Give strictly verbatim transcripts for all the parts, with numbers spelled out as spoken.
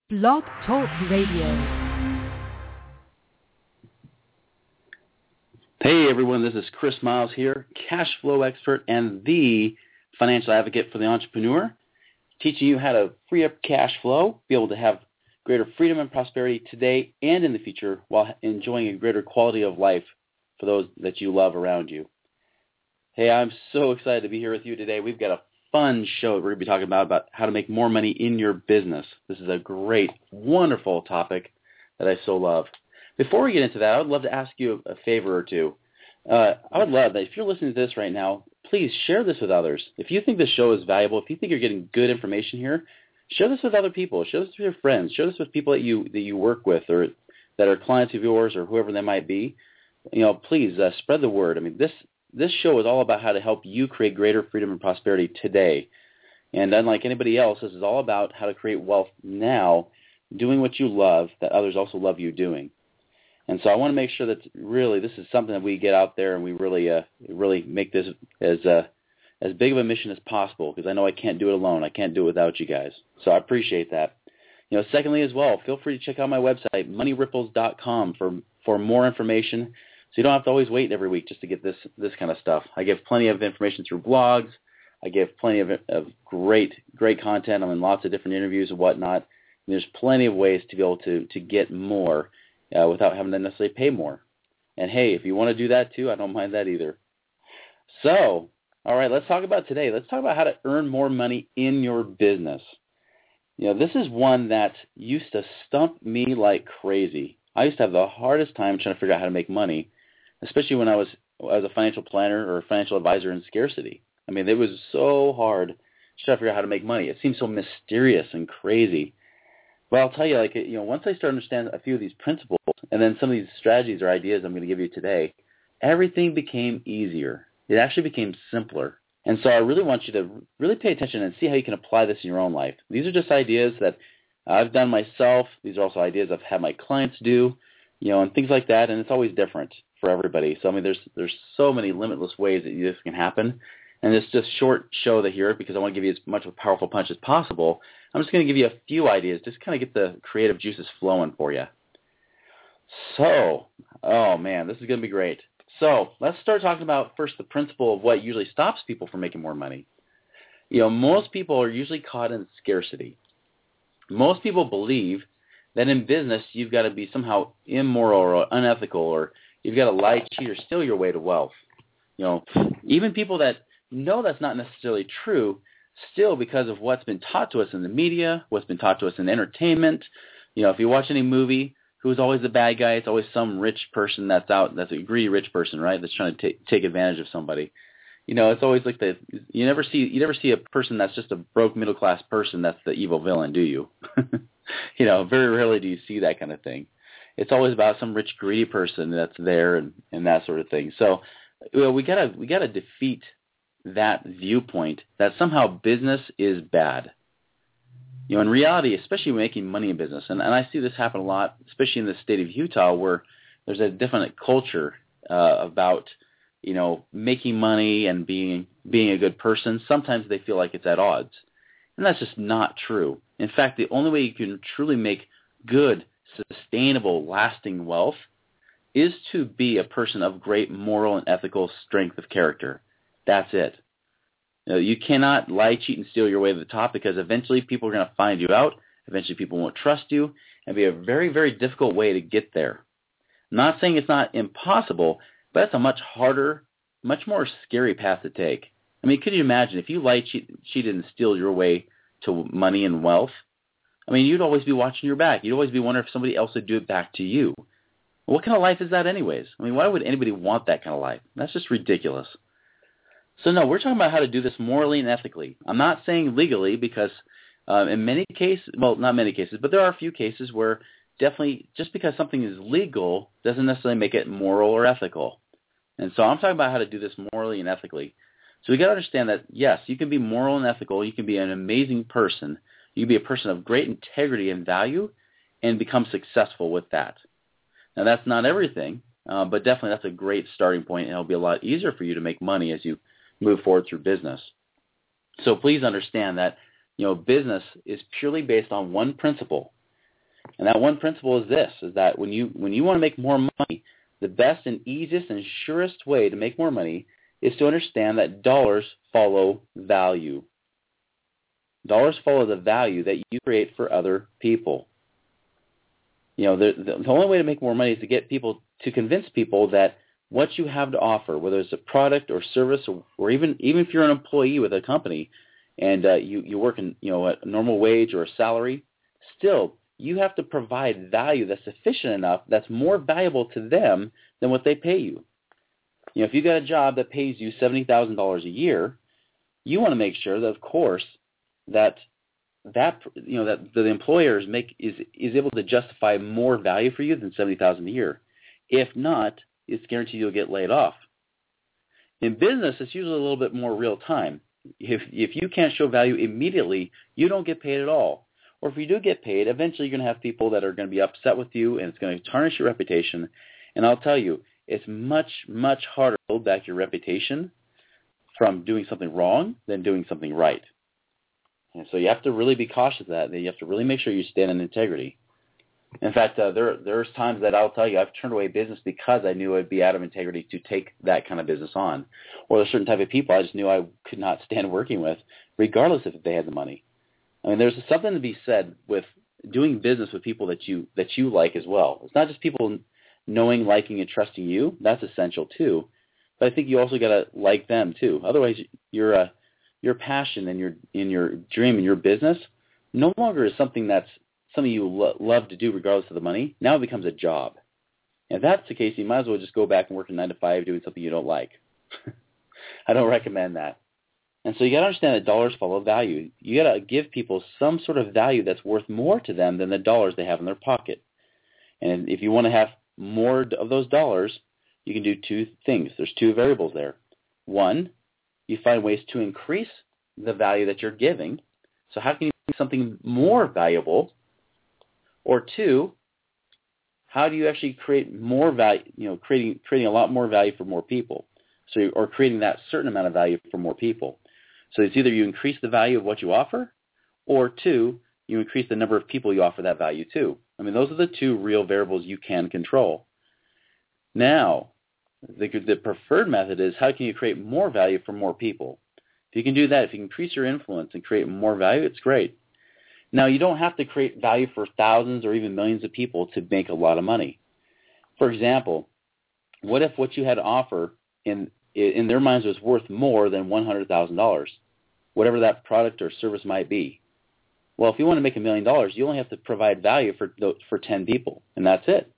Blog Talk Radio. Hey everyone, this is Chris Miles here, cash flow expert and the financial advocate for the entrepreneur, teaching you how to free up cash flow, be able to have greater freedom and prosperity today and in the future while enjoying a greater quality of life for those that you love around you. Hey, I'm so excited to be here with you today. We've got a fun show we're going to be talking about, about how to make more money in your business. This is a great, wonderful topic that I so love. Before we get into that, I would love to ask you a favor or two. Uh, I would love that if you're listening to this right now, please share this with others. If you think this show is valuable, if you think you're getting good information here, share this with other people. Share this with your friends. Share this with people that you that you work with or that are clients of yours or whoever they might be. You know, please uh, spread the word. I mean, this this show is all about how to help you create greater freedom and prosperity today. And unlike anybody else, this is all about how to create wealth now, doing what you love that others also love you doing. And so I want to make sure that really this is something that we get out there and we really uh, really make this as uh, as big of a mission as possible, because I know I can't do it alone. I can't do it without you guys. So I appreciate that. You know, secondly as well, feel free to check out my website, money ripples dot com, for for more information. So you don't have to always wait every week just to get this this kind of stuff. I give plenty of information through blogs. I give plenty of, of great great content. I'm in lots of different interviews and whatnot. And there's plenty of ways to be able to to get more uh, without having to necessarily pay more. And hey, if you want to do that too, I don't mind that either. So, all right, let's talk about today. Let's talk about how to earn more money in your business. You know, this is one that used to stump me like crazy. I used to have the hardest time trying to figure out how to make money, especially when I was as a financial planner or a financial advisor in scarcity. I mean, it was so hard to try to figure out how to make money. It seemed so mysterious and crazy. But I'll tell you, like, you know, once I started to understand a few of these principles and then some of these strategies or ideas I'm going to give you today, everything became easier. It actually became simpler. And so I really want you to really pay attention and see how you can apply this in your own life. These are just ideas that I've done myself. These are also ideas I've had my clients do, you know, and things like that. And it's always different for everybody. So, I mean, there's there's so many limitless ways that this can happen. And it's just short show that here because I want to give you as much of a powerful punch as possible. I'm just going to give you a few ideas, just kind of get the creative juices flowing for you. So, oh man, this is going to be great. So let's start talking about first the principle of what usually stops people from making more money. You know, most people are usually caught in scarcity. Most people believe that in business you've got to be somehow immoral or unethical, or you've got to lie, cheat, or steal your way to wealth. You know, even people that know that's not necessarily true, still because of what's been taught to us in the media, what's been taught to us in entertainment. You know, if you watch any movie, who's always the bad guy? It's always some rich person that's out, that's a greedy rich person, right? That's trying to take take advantage of somebody. You know, it's always like the you never see you never see a person that's just a broke middle class person that's the evil villain, do you? You know, very rarely do you see that kind of thing. It's always about some rich greedy person that's there and, and that sort of thing. So, you know, we gotta we gotta defeat that viewpoint that somehow business is bad. You know, in reality, especially making money in business, and, and I see this happen a lot, especially in the state of Utah, where there's a different culture uh, about, you know, making money and being being a good person. Sometimes they feel like it's at odds, and that's just not true. In fact, the only way you can truly make good, sustainable, lasting wealth is to be a person of great moral and ethical strength of character. That's it. You know, you cannot lie, cheat, and steal your way to the top, because eventually people are going to find you out. Eventually people won't trust you, and it'll be a very, very difficult way to get there. I'm not saying it's not impossible, but it's a much harder, much more scary path to take. I mean, could you imagine if you lie, cheat, cheated, and steal your way to money and wealth? I mean, you'd always be watching your back. You'd always be wondering if somebody else would do it back to you. What kind of life is that anyways? I mean, why would anybody want that kind of life? That's just ridiculous. So no, we're talking about how to do this morally and ethically. I'm not saying legally, because uh, in many cases, well, not many cases, but there are a few cases where definitely just because something is legal doesn't necessarily make it moral or ethical. And so I'm talking about how to do this morally and ethically. So we got to understand that, yes, you can be moral and ethical. You can be an amazing person. You can be a person of great integrity and value and become successful with that. Now, that's not everything, uh, but definitely that's a great starting point, and it'll be a lot easier for you to make money as you move forward through business. So please understand that, you know, business is purely based on one principle, And that one principle is this, is that when you when you want to make more money, the best and easiest and surest way to make more money is to understand that dollars follow value. Dollars follow the value that you create for other people. You know, the, the, the only way to make more money is to get people, to convince people that what you have to offer, whether it's a product or service, or, or even even if you're an employee with a company and uh, you, you work in, you know, a normal wage or a salary, still you have to provide value that's sufficient enough, that's more valuable to them than what they pay you. You know, if you got a job that pays you seventy thousand dollars a year, you want to make sure that, of course, that that you know that the employers make is is able to justify more value for you than seventy thousand dollars a year. If not, it's guaranteed you'll get laid off. In business, it's usually a little bit more real time. If if you can't show value immediately, you don't get paid at all. Or if you do get paid, eventually you're going to have people that are going to be upset with you, and it's going to tarnish your reputation. And I'll tell you, it's much, much harder to build back your reputation from doing something wrong than doing something right. And so you have to really be cautious of that. You have to really make sure you stand in integrity. In fact, uh, there there's times that I'll tell you I've turned away business because I knew I'd be out of integrity to take that kind of business on. Or there's certain type of people I just knew I could not stand working with, regardless if they had the money. I mean, there's something to be said with doing business with people that you that you like as well. It's not just people knowing, liking, and trusting you. That's essential too. But I think you also got to like them too. Otherwise, your uh, your passion and your in your dream and your business no longer is something that's something you lo- love to do regardless of the money. Now it becomes a job. And if that's the case, you might as well just go back and work a nine to five doing something you don't like. I don't recommend that. And so you got to understand that dollars follow value. You got to give people some sort of value that's worth more to them than the dollars they have in their pocket. And if you want to have more of those dollars, you can do two things. There's two variables there. One, you find ways to increase the value that you're giving. So how can you make something more valuable? Or two, how do you actually create more value, you know, creating creating a lot more value for more people? So, or creating that certain amount of value for more people. So it's either you increase the value of what you offer, or two, you increase the number of people you offer that value to. I mean, those are the two real variables you can control. Now, the, the preferred method is how can you create more value for more people? If you can do that, if you increase your influence and create more value, it's great. Now, you don't have to create value for thousands or even millions of people to make a lot of money. For example, what if what you had to offer in in their minds was worth more than one hundred thousand dollars, whatever that product or service might be? Well, if you want to make a million dollars, you only have to provide value for for ten people, and that's it.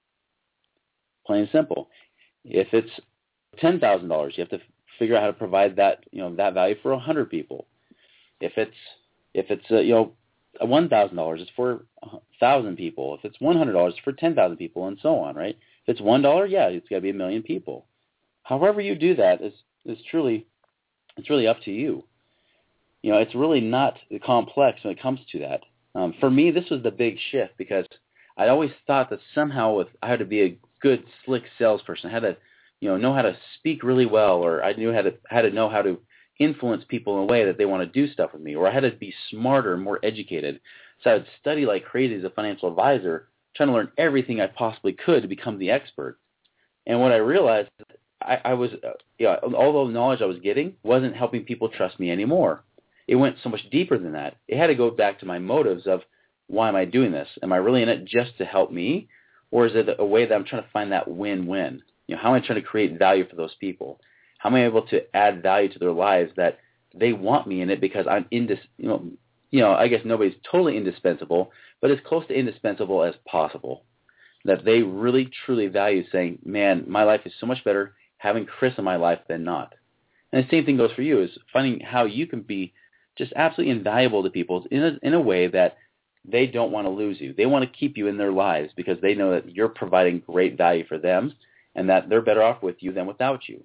Plain and simple. If it's ten thousand dollars, you have to figure out how to provide that you know that value for one hundred people. If it's if it's uh, you know one thousand dollars, it's for one thousand people. If it's one hundred dollars, it's for ten thousand people, and so on, right? If it's one dollar, yeah, it's got to be a million people. However you do that is is truly it's really up to you. You know, it's really not complex when it comes to that. Um, for me, this was the big shift because I always thought that somehow with, I had to be a good, slick salesperson. I had to, you know, know how to speak really well, or I knew how to had to know how to influence people in a way that they want to do stuff with me, or I had to be smarter and more educated. So I would study like crazy as a financial advisor, trying to learn everything I possibly could to become the expert. And what I realized, I, I was, uh, you know, all the knowledge I was getting wasn't helping people trust me anymore. It went so much deeper than that. It had to go back to my motives of why am I doing this? Am I really in it just to help me, or is it a way that I'm trying to find that win-win? You know, how am I trying to create value for those people? How am I able to add value to their lives that they want me in it because I'm indis, you know, you know, I guess nobody's totally indispensable, but as close to indispensable as possible. That they really truly value saying, man, my life is so much better having Chris in my life than not. And the same thing goes for you, is finding how you can be just absolutely invaluable to people in a, in a way that they don't want to lose you. They want to keep you in their lives because they know that you're providing great value for them and that they're better off with you than without you.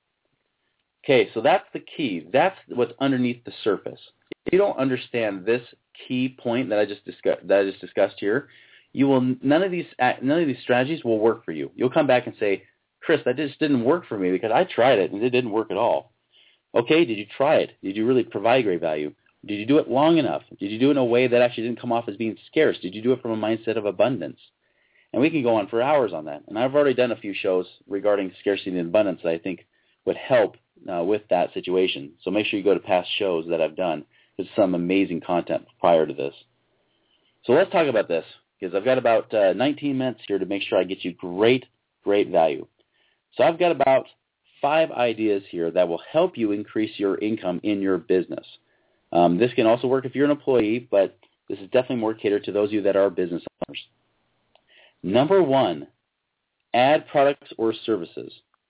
Okay, so that's the key. That's what's underneath the surface. If you don't understand this key point that I just discussed, that I just discussed here, you will none of these none of these strategies will work for you. You'll come back and say, Chris, that just didn't work for me because I tried it and it didn't work at all. Okay, did you try it? Did you really provide great value? Did you do it long enough? Did you do it in a way that actually didn't come off as being scarce? Did you do it from a mindset of abundance? And we can go on for hours on that. And I've already done a few shows regarding scarcity and abundance that I think would help uh, with that situation. So make sure you go to past shows that I've done. There's some amazing content prior to this. So let's talk about this, because I've got about uh, nineteen minutes here to make sure I get you great, great value. So I've got about five ideas here that will help you increase your income in your business. Um, this can also work if you're an employee, but this is definitely more catered to those of you that are business owners. Number one, add products or services.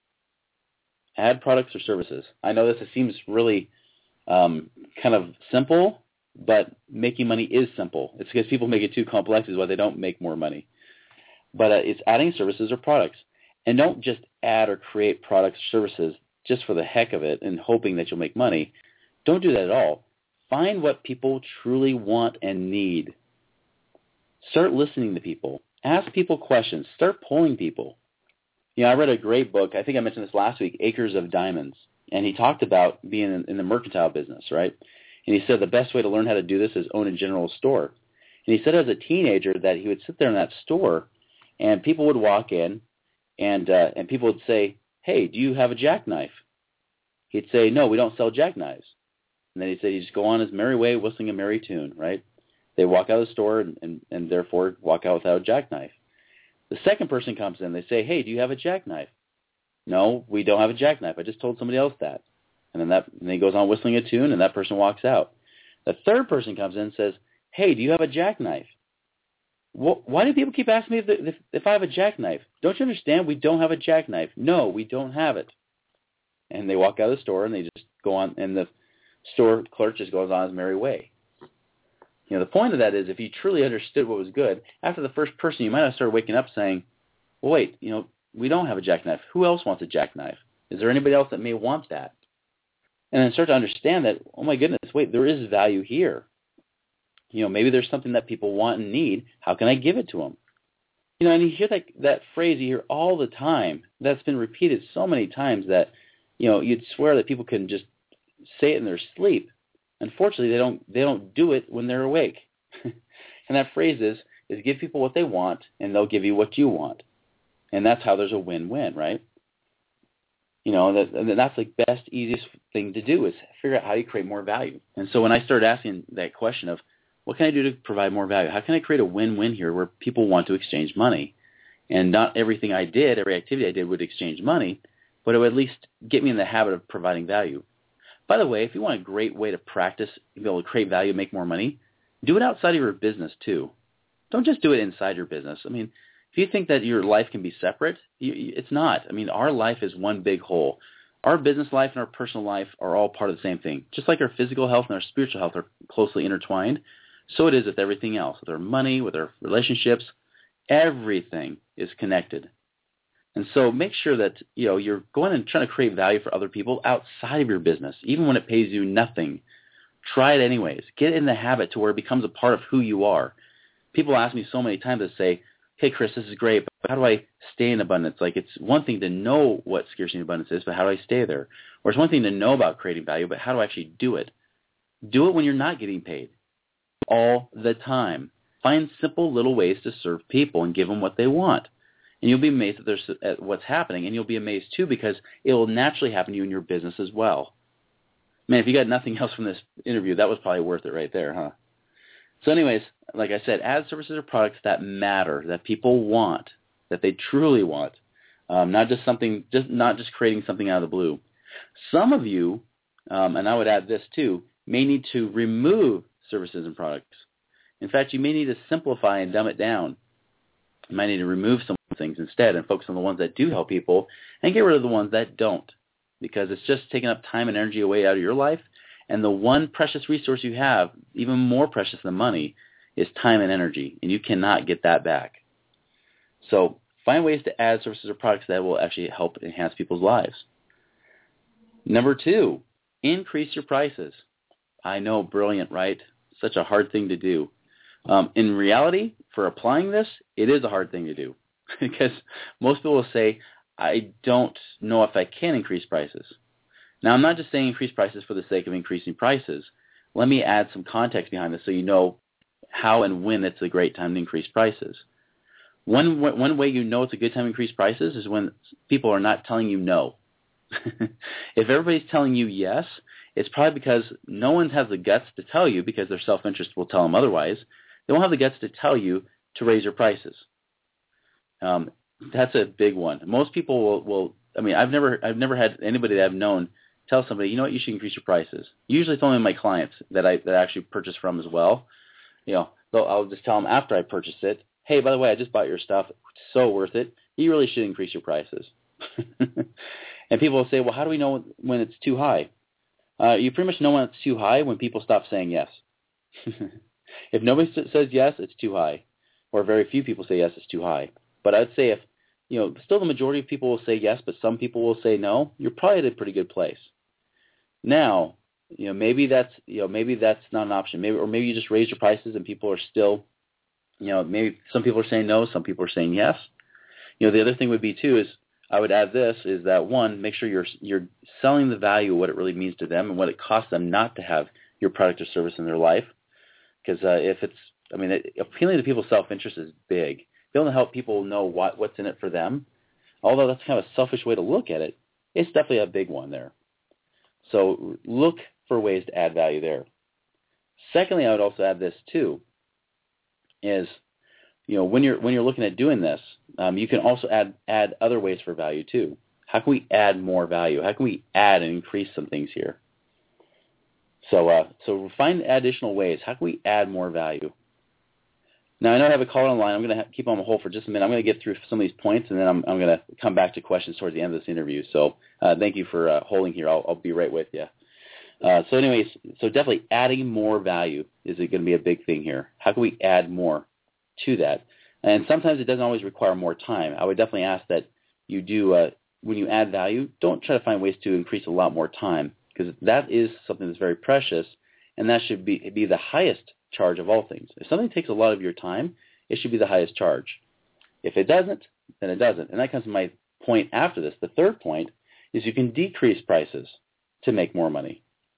Add products or services. I know this it seems really um, kind of simple, but making money is simple. It's because people make it too complex is why they don't make more money. But uh, it's adding services or products. And don't just add or create products or services just for the heck of it and hoping that you'll make money. Don't do that at all. Find what people truly want and need. Start listening to people. Ask people questions. Start polling people. You know, I read a great book. I think I mentioned this last week, Acres of Diamonds. And he talked about being in, in the mercantile business, right? And he said the best way to learn how to do this is own a general store. And he said as a teenager that he would sit there in that store and people would walk in and uh, and people would say, hey, do you have a jackknife? He'd say, no, we don't sell jackknives. And then he'd say, you just go on his merry way whistling a merry tune, right? They walk out of the store and, and, and therefore walk out without a jackknife. The second person comes in. They say, hey, do you have a jackknife? No, we don't have a jackknife. I just told somebody else that. And then that and then he goes on whistling a tune, and that person walks out. The third person comes in and says, hey, do you have a jackknife? Well, why do people keep asking me if, the, if, if I have a jackknife? Don't you understand? We don't have a jackknife. No, we don't have it. And they walk out of the store, and they just go on, and the store clerk just goes on his merry way. You know, the point of that is if you truly understood what was good, after the first person, you might have started waking up saying, well, wait, you know, we don't have a jackknife. Who else wants a jackknife? Is there anybody else that may want that? And then start to understand that, oh, my goodness, wait, there is value here. You know, maybe there's something that people want and need. How can I give it to them? You know, and you hear that, that phrase you hear all the time. That's been repeated so many times that, you know, you'd swear that people can just say it in their sleep. Unfortunately, they don't they don't do it when they're awake. And that phrase is, is give people what they want, and they'll give you what you want. And that's how there's a win-win, right? You know, that, and that's the best, easiest thing to do is figure out how you create more value. And so when I started asking that question of, what can I do to provide more value? How can I create a win-win here where people want to exchange money? And not everything I did, every activity I did would exchange money, but it would at least get me in the habit of providing value. By the way, if you want a great way to practice, be able to create value, make more money, do it outside of your business too. Don't just do it inside your business. I mean, if you think that your life can be separate, you, it's not. I mean, our life is one big whole. Our business life and our personal life are all part of the same thing. Just like our physical health and our spiritual health are closely intertwined, so it is with everything else, with our money, with our relationships. Everything is connected. And so make sure that, you know, you're going and trying to create value for other people outside of your business, even when it pays you nothing. Try it anyways. Get in the habit to where it becomes a part of who you are. People ask me so many times to say, hey, Chris, this is great, but how do I stay in abundance? Like, it's one thing to know what scarcity and abundance is, but how do I stay there? Or it's one thing to know about creating value, but how do I actually do it? Do it when you're not getting paid. All the time. Find simple little ways to serve people and give them what they want. And you'll be amazed at, there's, at what's happening, and you'll be amazed, too, because it will naturally happen to you in your business as well. Man, if you got nothing else from this interview, that was probably worth it right there, huh? So anyways, like I said, add services or products that matter, that people want, that they truly want, um, not just something, just not just creating something out of the blue. Some of you, um, and I would add this too, may need to remove services and products. In fact, you may need to simplify and dumb it down. You might need to remove some things instead and focus on the ones that do help people and get rid of the ones that don't, because it's just taking up time and energy away out of your life. And the one precious resource you have, even more precious than money, is time and energy, and you cannot get that back. So find ways to add services or products that will actually help enhance people's lives. Number two, increase your prices. I know, brilliant, right? Such a hard thing to do. Um, in reality, for applying this, it is a hard thing to do because most people will say, I don't know if I can increase prices. Now, I'm not just saying increase prices for the sake of increasing prices. let me add some context behind this so you know how and when it's a great time to increase prices. One, one way you know it's a good time to increase prices is when people are not telling you no. If everybody's telling you yes, it's probably because no one has the guts to tell you, because their self-interest will tell them otherwise. They won't have the guts to tell you to raise your prices. Um, that's a big one. Most people will, will, I mean, I've never, I've never had anybody that I've known tell somebody, you know what, you should increase your prices. Usually it's only my clients that I that I actually purchase from as well. You know, so I'll just tell them after I purchase it, hey, by the way, I just bought your stuff. It's so worth it. You really should increase your prices. And people will say, well, how do we know when it's too high? Uh, you pretty much know when it's too high when people stop saying yes. If nobody says yes, it's too high. Or very few people say yes, it's too high. But I'd say if, you know, still the majority of people will say yes, but some people will say no, you're probably at a pretty good place. Now, you know, maybe that's, you know, maybe that's not an option. Maybe, or maybe you just raise your prices and people are still, you know, maybe some people are saying no, some people are saying yes. You know, the other thing would be too is, I would add this, is that one, make sure you're you're selling the value of what it really means to them and what it costs them not to have your product or service in their life. Because uh, if it's, I mean, it, appealing to people's self-interest is big. Being able to help people know what, what's in it for them, although that's kind of a selfish way to look at it, it's definitely a big one there. So look for ways to add value there. Secondly, I would also add this too, is, you know, when you're when you're looking at doing this, um, you can also add add other ways for value too. How can we add more value? How can we add and increase some things here? So uh, so find additional ways. How can we add more value? Now, I know I have a caller online. I'm going to keep on hold for just a minute. I'm going to get through some of these points, and then I'm, I'm going to come back to questions towards the end of this interview. So uh, thank you for uh, holding here. I'll, I'll be right with you. Uh, so anyways, so definitely adding more value is going to be a big thing here. How can we add more to that? And sometimes it doesn't always require more time. I would definitely ask that you do, uh, when you add value, don't try to find ways to increase a lot more time, because that is something that's very precious, and that should be, be the highest charge of all things. If something takes a lot of your time, it should be the highest charge. If it doesn't, then it doesn't. And that comes to my point after this. The third point is you can decrease prices to make more money.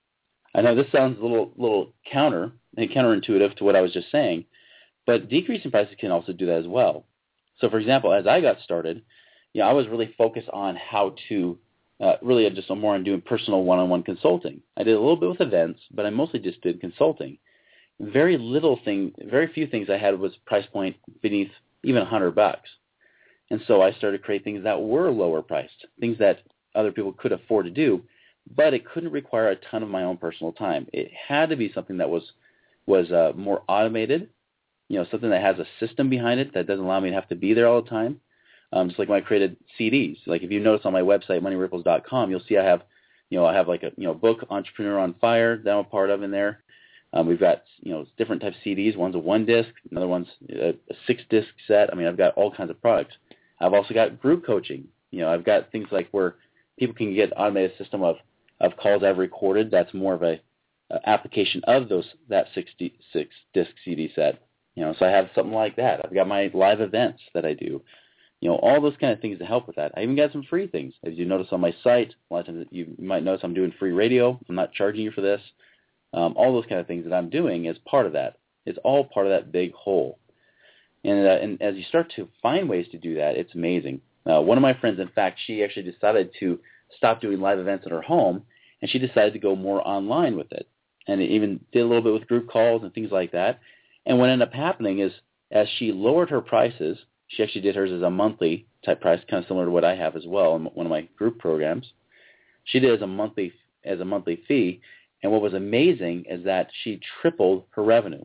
I know this sounds a little little counter and counterintuitive to what I was just saying, but decreasing prices can also do that as well. So, for example, as I got started, you know, I was really focused on how to uh, really just more on doing personal one-on-one consulting. I did a little bit with events, but I mostly just did consulting. Very little thing, very few things I had was price point beneath even a hundred bucks. And so I started to create things that were lower priced, things that other people could afford to do, but it couldn't require a ton of my own personal time. It had to be something that was, was uh, more automated, you know, something that has a system behind it that doesn't allow me to have to be there all the time. Um, just like when I created C Ds. Like if you notice on my website, money ripples dot com, you'll see I have, you know, I have like a, you know, book, Entrepreneur on Fire, that I'm a part of in there. Um, we've got, you know, different types of C Ds. One's a one disc, another one's a, a six disc set. I mean, I've got all kinds of products. I've also got group coaching. You know, I've got things like where people can get an automated system of, of calls I've recorded. That's more of a, a application of those that six, D, six disc C D set. You know, so I have something like that. I've got my live events that I do. You know, all those kind of things to help with that. I even got some free things. As you notice on my site, a lot of times you might notice I'm doing free radio. I'm not charging you for this. Um, all those kind of things that I'm doing is part of that. It's all part of that big whole. And, uh, and as you start to find ways to do that, it's amazing. Uh, one of my friends, in fact, she actually decided to stop doing live events at her home, and she decided to go more online with it. And it even did a little bit with group calls and things like that. And what ended up happening is as she lowered her prices, she actually did hers as a monthly type price, kind of similar to what I have as well in one of my group programs. She did it as a monthly as a monthly fee. And what was amazing is that she tripled her revenue.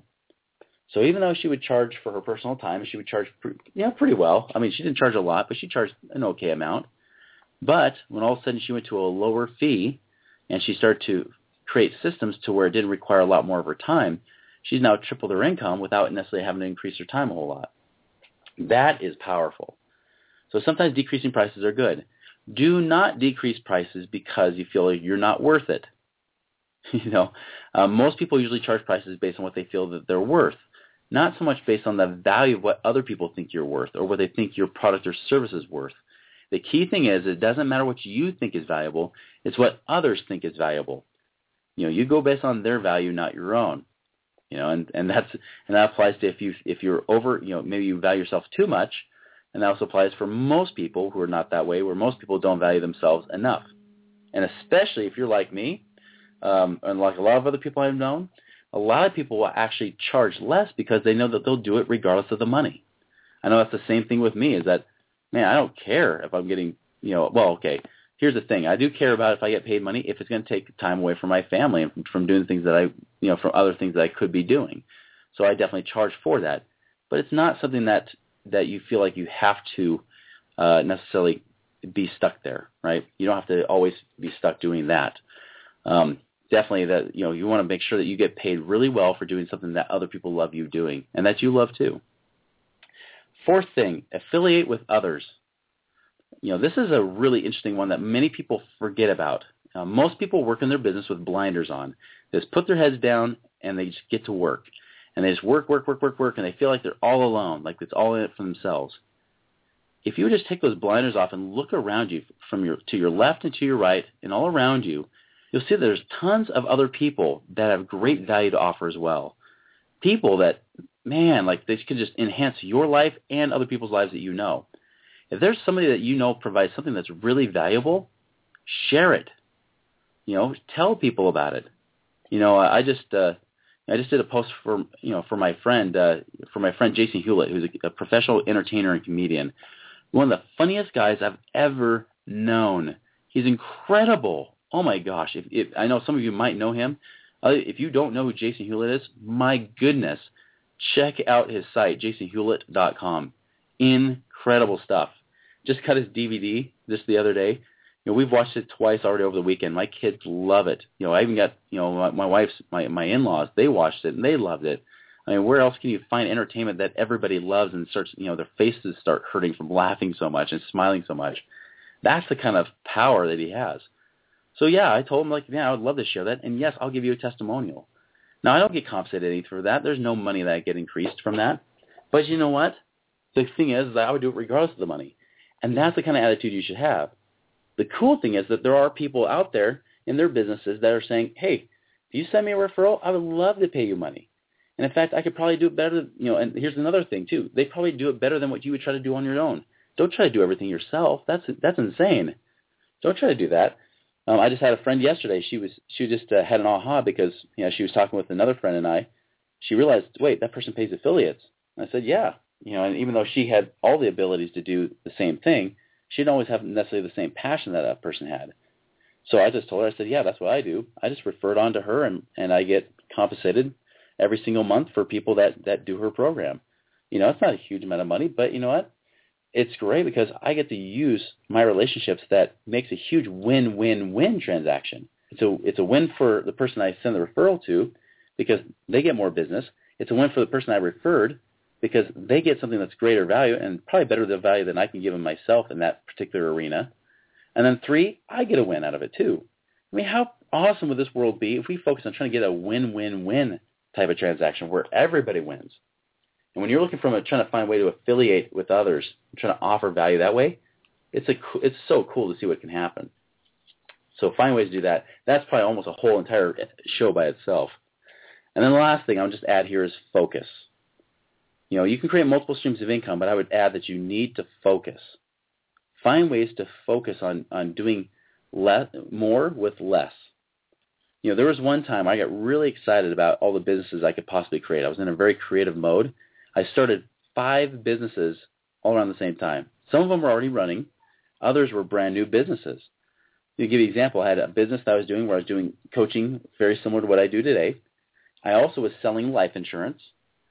So even though she would charge for her personal time, she would charge pretty, yeah, pretty well. I mean, she didn't charge a lot, but she charged an okay amount. But when all of a sudden she went to a lower fee and she started to create systems to where it didn't require a lot more of her time, she's now tripled her income without necessarily having to increase her time a whole lot. That is powerful. So sometimes decreasing prices are good. Do not decrease prices because you feel like you're not worth it. You know, um, most people usually charge prices based on what they feel that they're worth, not so much based on the value of what other people think you're worth or what they think your product or service is worth. The key thing is it doesn't matter what you think is valuable, it's what others think is valuable. You know, you go based on their value, not your own. You know, and, and that's and that applies to if you if you're over, you know, maybe you value yourself too much, and that also applies for most people who are not that way, where most people don't value themselves enough. And especially if you're like me, um, and like a lot of other people I've known, a lot of people will actually charge less because they know that they'll do it regardless of the money. I know that's the same thing with me. Is that, man, I don't care if I'm getting, you know, well, okay. Here's the thing. I do care about if I get paid money, if it's going to take time away from my family and from, from doing things that I, you know, from other things that I could be doing. So I definitely charge for that. But it's not something that, that you feel like you have to uh, necessarily be stuck there, right? You don't have to always be stuck doing that. Um, definitely that, you know, you want to make sure that you get paid really well for doing something that other people love you doing and that you love too. Fourth thing, affiliate with others. You know, this is a really interesting one that many people forget about. Uh, most people work in their business with blinders on. They just put their heads down and they just get to work. And they just work, work, work, work, work, and they feel like they're all alone, like it's all in it for themselves. If you would just take those blinders off and look around you from your to your left and to your right and all around you, you'll see that there's tons of other people that have great value to offer as well. People that, man, like they can just enhance your life and other people's lives that you know. If there's somebody that you know provides something that's really valuable, share it. You know, tell people about it. You know, I just uh, I just did a post for you know for my friend uh, for my friend Jason Hewlett, who's a, a professional entertainer and comedian, one of the funniest guys I've ever known. He's incredible. Oh my gosh! If, if I know some of you might know him, uh, if you don't know who Jason Hewlett is, my goodness, check out his site, jason hewlett dot com. Incredible stuff. Just cut his D V D just the other day. You know, we've watched it twice already over the weekend. My kids love it. You know, I even got, you know, my, my wife's, my, my in-laws, they watched it and they loved it. I mean, where else can you find entertainment that everybody loves and starts, you know, their faces start hurting from laughing so much and smiling so much? That's the kind of power that he has. So yeah, I told him like, yeah, I would love to share that. And yes, I'll give you a testimonial. Now, I don't get compensated anything for that. There's no money that I get increased from that. But you know what? The thing is, is that I would do it regardless of the money. And that's the kind of attitude you should have. The cool thing is that there are people out there in their businesses that are saying, hey, if you send me a referral, I would love to pay you money. And in fact, I could probably do it better, you know, and here's another thing too. They probably do it better than what you would try to do on your own. Don't try to do everything yourself. That's that's insane. Don't try to do that. Um, I just had a friend yesterday. She was she just uh, had an aha because, you know, she was talking with another friend and I. She realized, wait, that person pays affiliates. And I said, yeah. You know, and even though she had all the abilities to do the same thing, she didn't always have necessarily the same passion that that person had. So I just told her, I said, yeah, that's what I do. I just refer it on to her, and, and I get compensated every single month for people that, that do her program. You know, it's not a huge amount of money, but you know what? It's great because I get to use my relationships that makes a huge win-win-win transaction. It's a, it's a win for the person I send the referral to because they get more business. It's a win for the person I referred because they get something that's greater value and probably better the value than I can give them myself in that particular arena. And then three, I get a win out of it too. I mean, how awesome would this world be if we focus on trying to get a win-win-win type of transaction where everybody wins? And when you're looking from a, trying to find a way to affiliate with others, trying to offer value that way, it's a it's so cool to see what can happen. So find ways to do that. That's probably almost a whole entire show by itself. And then the last thing I'll just add here is focus. You know, you can create multiple streams of income, but I would add that you need to focus. Find ways to focus on, on doing less, more with less. You know, there was one time I got really excited about all the businesses I could possibly create. I was in a very creative mode. I started five businesses all around the same time. Some of them were already running. Others were brand new businesses. To give you an example, I had a business that I was doing where I was doing coaching very similar to what I do today. I also was selling life insurance.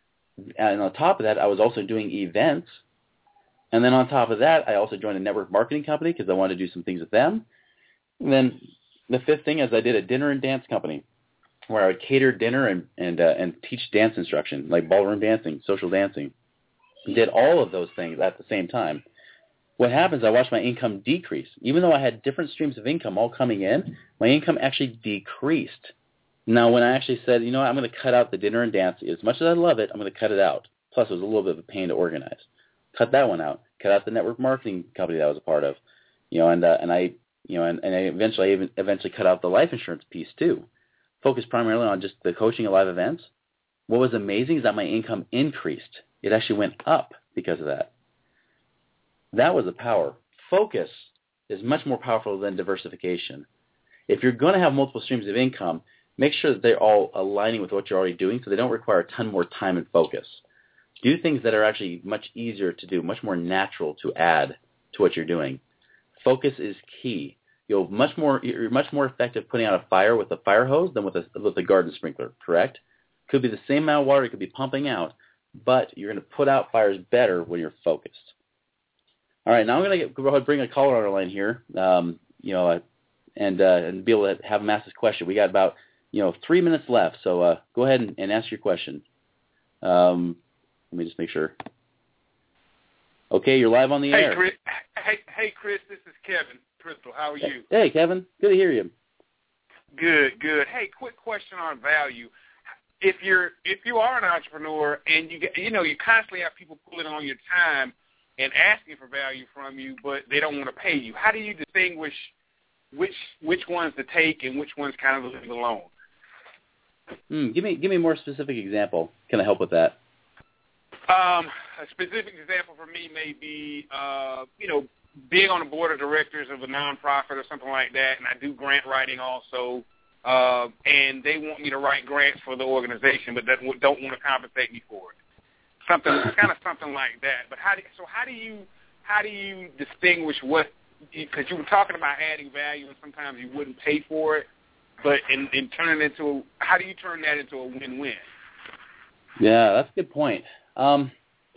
And on top of that, I was also doing events. And then on top of that, I also joined a network marketing company because I wanted to do some things with them. And then the fifth thing is I did a dinner and dance company where I would cater dinner and and, uh, and teach dance instruction, like ballroom dancing, social dancing. I did all of those things at the same time. What happens, I watched my income decrease. Even though I had different streams of income all coming in, my income actually decreased. Now, when I actually said, you know what, I'm going to cut out the dinner and dance, as much as I love it, I'm going to cut it out. Plus, it was a little bit of a pain to organize. Cut that one out. Cut out the network marketing company that I was a part of. You know, and uh, and I, you know, and, and I eventually I even eventually cut out the life insurance piece too. focused primarily on just the coaching at live events, what was amazing is that my income increased. It actually went up because of that. That was the power. Focus is much more powerful than diversification. If you're going to have multiple streams of income, make sure that they're all aligning with what you're already doing so they don't require a ton more time and focus. Do things that are actually much easier to do, much more natural to add to what you're doing. Focus is key. You'll much more you're much more effective putting out a fire with a fire hose than with a with a garden sprinkler, correct? Could be the same amount of water you could be pumping out, but you're going to put out fires better when you're focused. All right, now I'm going to go ahead and bring a caller on our line here, um, you know, and uh, and be able to have him ask this question. We got about you know three minutes left, so uh, go ahead and, and ask your question. Um, let me just make sure. Okay, you're live on the hey, air. Chris, hey, hey, Chris, this is Kevin Crystal. How are you? Hey, Kevin. Good to hear you. Good, good. Hey, quick question on value. If you're if you are an entrepreneur and you get, you know you constantly have people pulling on your time and asking for value from you, but they don't want to pay you, how do you distinguish which which ones to take and which ones kind of leave alone? Mm, give me give me a more specific example. Can I help with that? Um, a specific example for me may be, uh, you know, being on the board of directors of a nonprofit or something like that, and I do grant writing also, uh, and they want me to write grants for the organization, but don't, don't want to compensate me for it. Something, kind of something like that. But how do so? How do you how do you distinguish what? Because you were talking about adding value, and sometimes you wouldn't pay for it, but in, in turning it into how do you turn that into a win-win? Yeah, that's a good point. Um,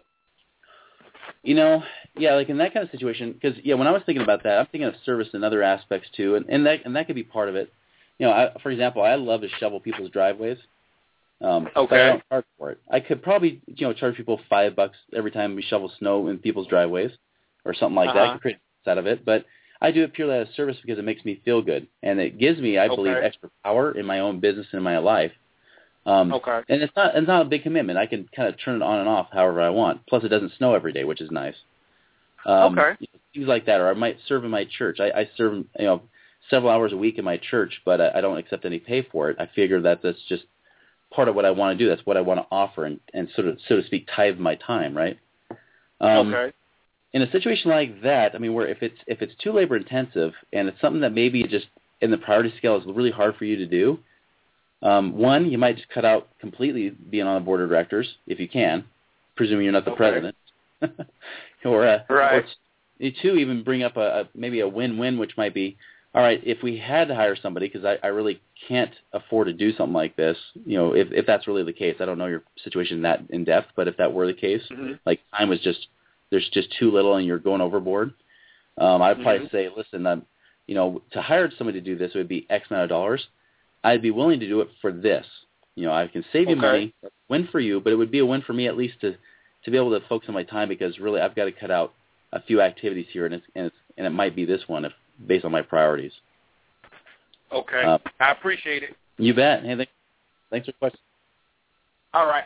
you know, yeah, like in that kind of situation, because yeah, when I was thinking about that, I'm thinking of service and other aspects too, and, and that and that could be part of it. You know, I, for example, I love to shovel people's driveways. Um, okay. But I don't charge for it. I could probably, you know, charge people five bucks every time we shovel snow in people's driveways, or something like uh-huh. that. I could create out of it, but I do it purely as a service because it makes me feel good, and it gives me, I okay. believe, extra power in my own business and in my life. Um, okay. And it's not it's not a big commitment. I can kind of turn it on and off however I want. Plus, it doesn't snow every day, which is nice. Um, okay. You know, things like that, or I might serve in my church. I, I serve, you know, several hours a week in my church, but I, I don't accept any pay for it. I figure that that's just part of what I want to do. That's what I want to offer, and, and sort of, so to speak, tithe my time, right? Um, okay. In a situation like that, I mean, where if it's if it's too labor intensive and it's something that maybe just in the priority scale is really hard for you to do, um, one, you might just cut out completely being on the board of directors if you can, presuming you're not the okay. president, or, uh, right. or two, even bring up a, a maybe a win-win, which might be, all right, if we had to hire somebody, because I, I really can't afford to do something like this, you know, if, if that's really the case, I don't know your situation that in depth, but if that were the case, mm-hmm. like time was just, there's just too little and you're going overboard, um, I'd mm-hmm. probably say, listen, um, you know, to hire somebody to do this, it would be X amount of dollars. I'd be willing to do it for this. You know, I can save you okay. money, win for you, but it would be a win for me at least to, to be able to focus on my time, because really I've got to cut out a few activities here, and it's, and, it's, and it might be this one if based on my priorities. Okay. Uh, I appreciate it. You bet. Hey, thanks, thanks for the question. All right.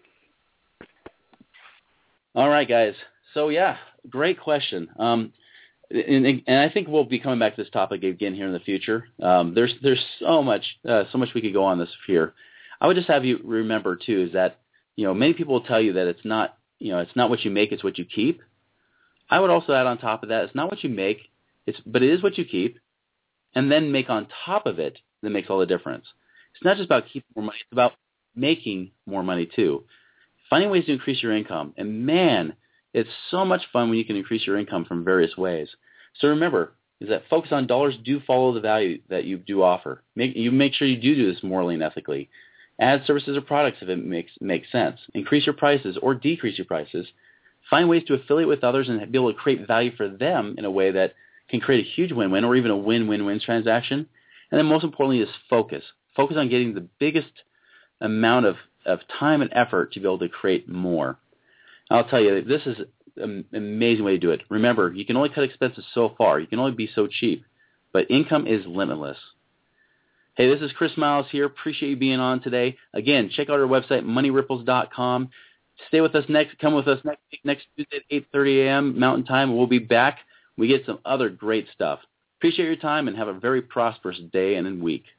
All right, guys. So, yeah, great question. Um, and, and I think we'll be coming back to this topic again here in the future. Um, there's there's so much uh, so much we could go on this here. I would just have you remember too is that you know many people will tell you that it's not you know it's not what you make, it's what you keep. I would also add on top of that, it's not what you make, it's but it is what you keep, and then make on top of it that makes all the difference. It's not just about keeping more money; it's about making more money too. Finding ways to increase your income, and man. It's so much fun when you can increase your income from various ways. So remember, is that focus on dollars do follow the value that you do offer. Make, you make sure you do do this morally and ethically. Add services or products if it makes makes sense. Increase your prices or decrease your prices. Find ways to affiliate with others and be able to create value for them in a way that can create a huge win-win or even a win-win-win transaction. And then most importantly is focus. Focus on getting the biggest amount of, of time and effort to be able to create more. I'll tell you, this is an amazing way to do it. Remember, you can only cut expenses so far. You can only be so cheap. But income is limitless. Hey, this is Chris Miles here. Appreciate you being on today. Again, check out our website, money ripples dot com. Stay with us next. Come with us next week, next Tuesday at eight thirty a.m. Mountain Time. We'll be back. We get some other great stuff. Appreciate your time and have a very prosperous day and week.